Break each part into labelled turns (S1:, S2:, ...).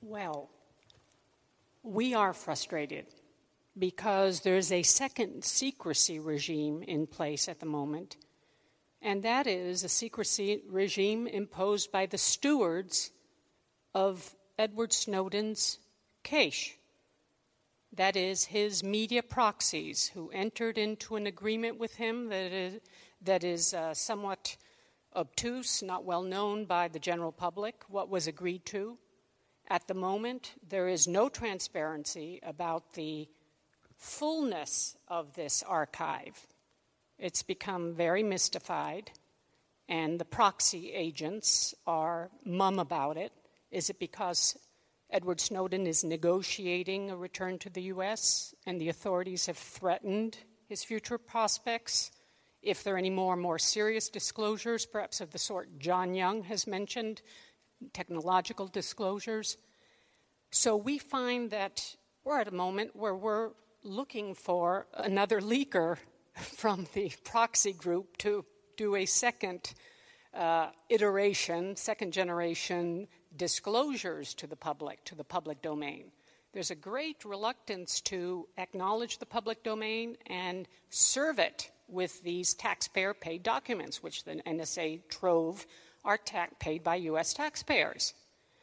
S1: Well, we are frustrated because there's a second secrecy regime in place at the moment, and that is a secrecy regime imposed by the stewards of Edward Snowden's cache. That is, his media proxies who entered into an agreement with him that is somewhat obtuse, not well known by the general public, what was agreed to. At the moment, there is no transparency about the fullness of this archive. It's become very mystified, and the proxy agents are mum about it. Is it because Edward Snowden is negotiating a return to the U.S. and the authorities have threatened his future prospects? If there are any more serious disclosures, perhaps of the sort John Young has mentioned, technological disclosures. So we find that we're at a moment where we're looking for another leaker from the proxy group to do a second iteration, second generation disclosures to the public domain. There's a great reluctance to acknowledge the public domain and serve it with these taxpayer-paid documents, which the NSA trove are paid by U.S. taxpayers.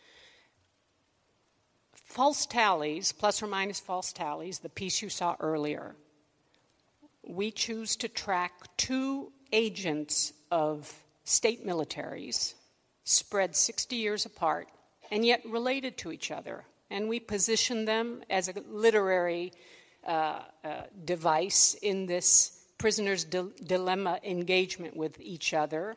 S1: False tallies, plus or minus false tallies, the piece you saw earlier. We choose to track two agents of state militaries spread 60 years apart and yet related to each other. And we position them as a literary device in this prisoner's dilemma engagement with each other.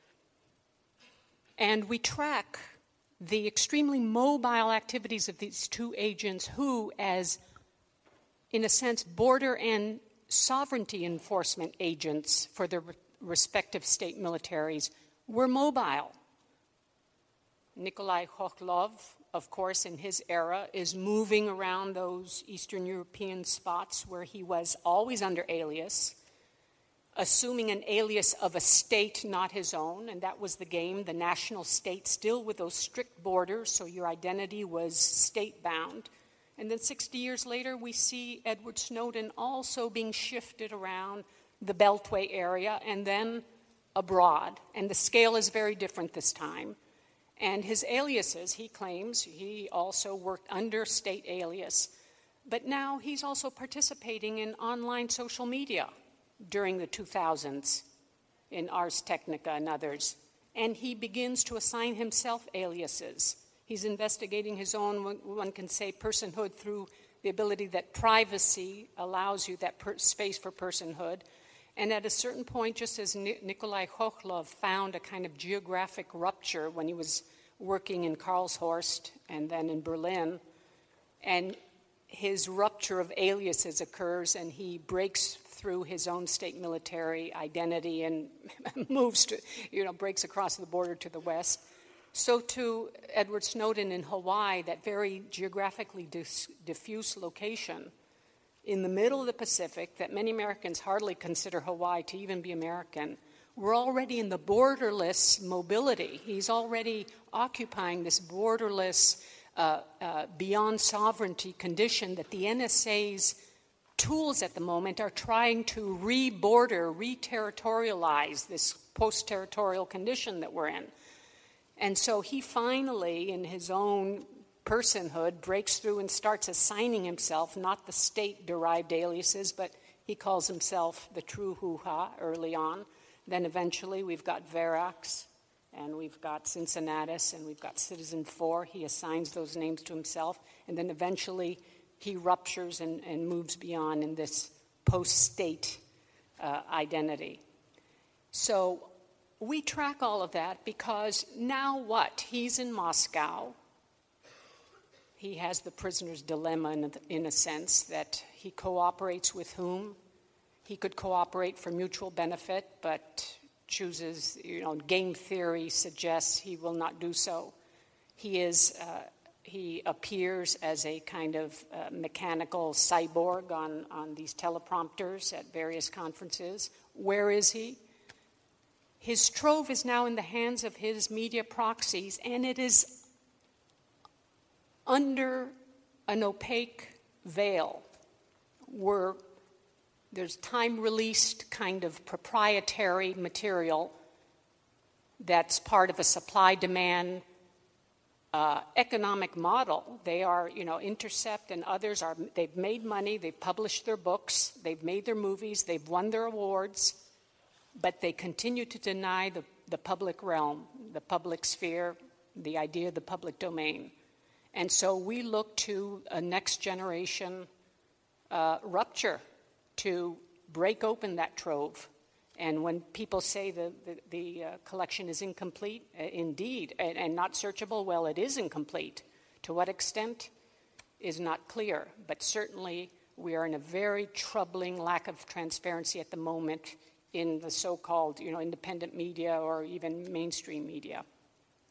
S1: And we track the extremely mobile activities of these two agents who, as, in a sense, border and sovereignty enforcement agents for their respective state militaries, were mobile. Nikolai Khokhlov, of course, in his era, is moving around those Eastern European spots where he was always under alias, assuming an alias of a state not his own, and that was the game, the national state, still with those strict borders, so your identity was state-bound. And then 60 years later, we see Edward Snowden also being shifted around the Beltway area and then abroad, and the scale is very different this time. And his aliases, he claims, he also worked under state alias, but now he's also participating in online social media during the 2000s in Ars Technica and others. And he begins to assign himself aliases. He's investigating his own, one can say, personhood through the ability that privacy allows you that space for personhood. And at a certain point, just as Nikolai Khokhlov found a kind of geographic rupture when he was working in Karlshorst and then in Berlin, and his rupture of aliases occurs and he breaks through his own state military identity and moves to, breaks across the border to the west. So too, Edward Snowden in Hawaii, that very geographically diffuse location in the middle of the Pacific that many Americans hardly consider Hawaii to even be American, we're already in the borderless mobility. He's already occupying this borderless, beyond sovereignty condition that the NSA's tools at the moment are trying to re-border, re-territorialize this post-territorial condition that we're in. And so he finally, in his own personhood, breaks through and starts assigning himself, not the state-derived aliases, but he calls himself the true Hoo-Ha early on. Then eventually we've got Verax, and we've got Cincinnatus, and we've got Citizen 4. He assigns those names to himself, and then eventually he ruptures and moves beyond in this post-state identity. So we track all of that because now what? He's in Moscow. He has the prisoner's dilemma in a sense that he cooperates with whom? He could cooperate for mutual benefit, but chooses, game theory suggests he will not do so. He appears as a kind of mechanical cyborg on these teleprompters at various conferences. Where is he? His trove is now in the hands of his media proxies, and it is under an opaque veil there's time-released kind of proprietary material that's part of a supply-demand economic model. They are, Intercept and others they've made money, they've published their books, they've made their movies, they've won their awards, but they continue to deny the public realm, the public sphere, the idea of the public domain. And so we look to a next generation rupture to break open that trove. And when people say the collection is incomplete, indeed, and not searchable, well, it is incomplete. To what extent is not clear, but certainly we are in a very troubling lack of transparency at the moment in the so-called, independent media or even mainstream media.